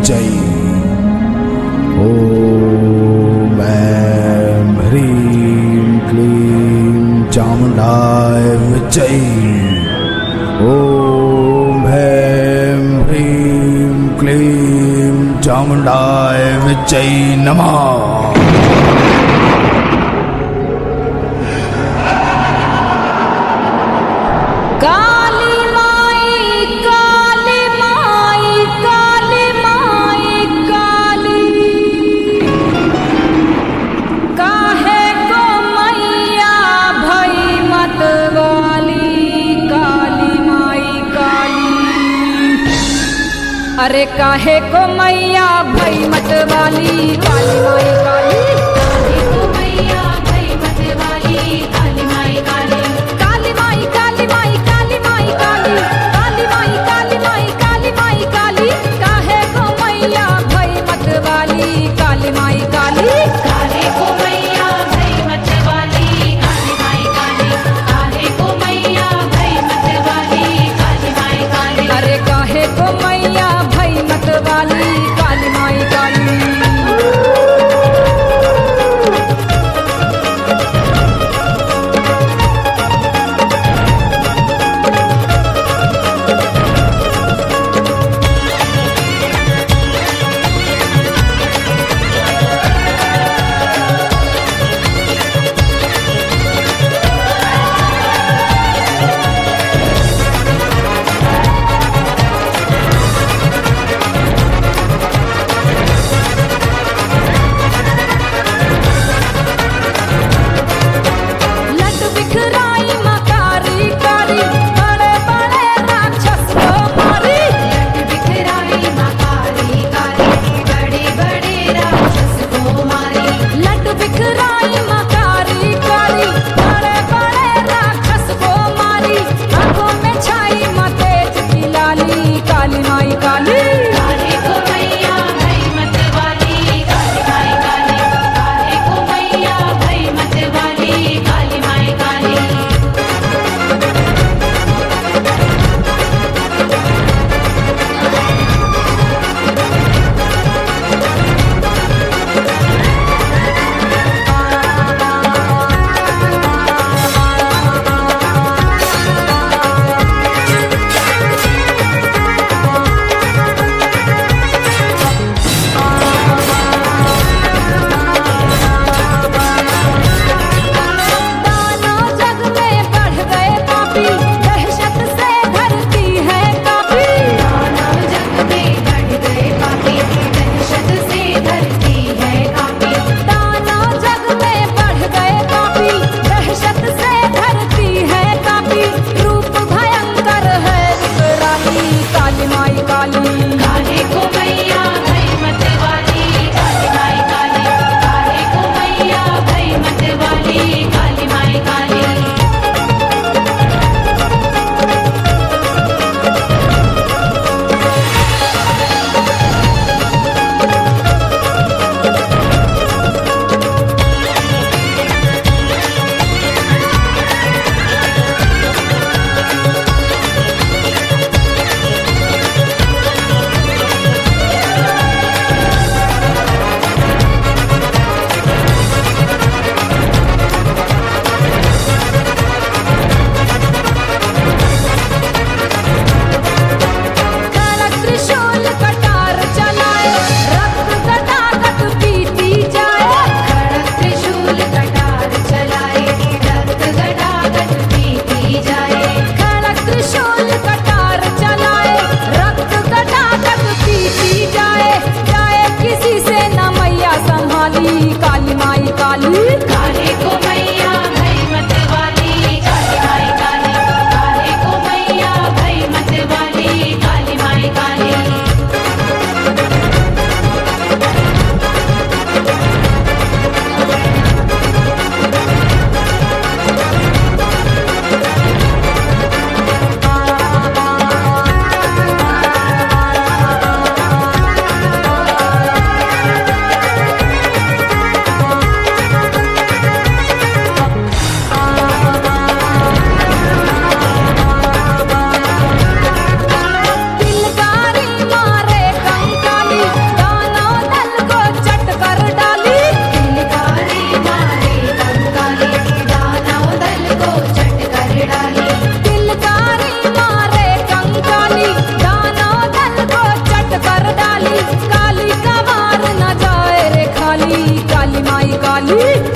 विच्चै। ॐ ऐं ह्रीं क्लीं चामुण्डाय विच्चै। ॐ ऐं ह्रीं क्लीं चामुण्डाय विच्चै नमः। अरे काहे को मैया भई मत वाली काली माई काली। काहे को मैया भई मत वाली काली माई काली। काली माई काली माई काली माई काली। काली माई काली माई काली माई काली। काहे को मैया भई मत वाली काली माई काली। काहे को मैया भई मत वाली काली माई काली। काहे को मैया भई मत वाली काली माई काली। अरे काहे को मैया भई मत वाली काली माई काली। वाली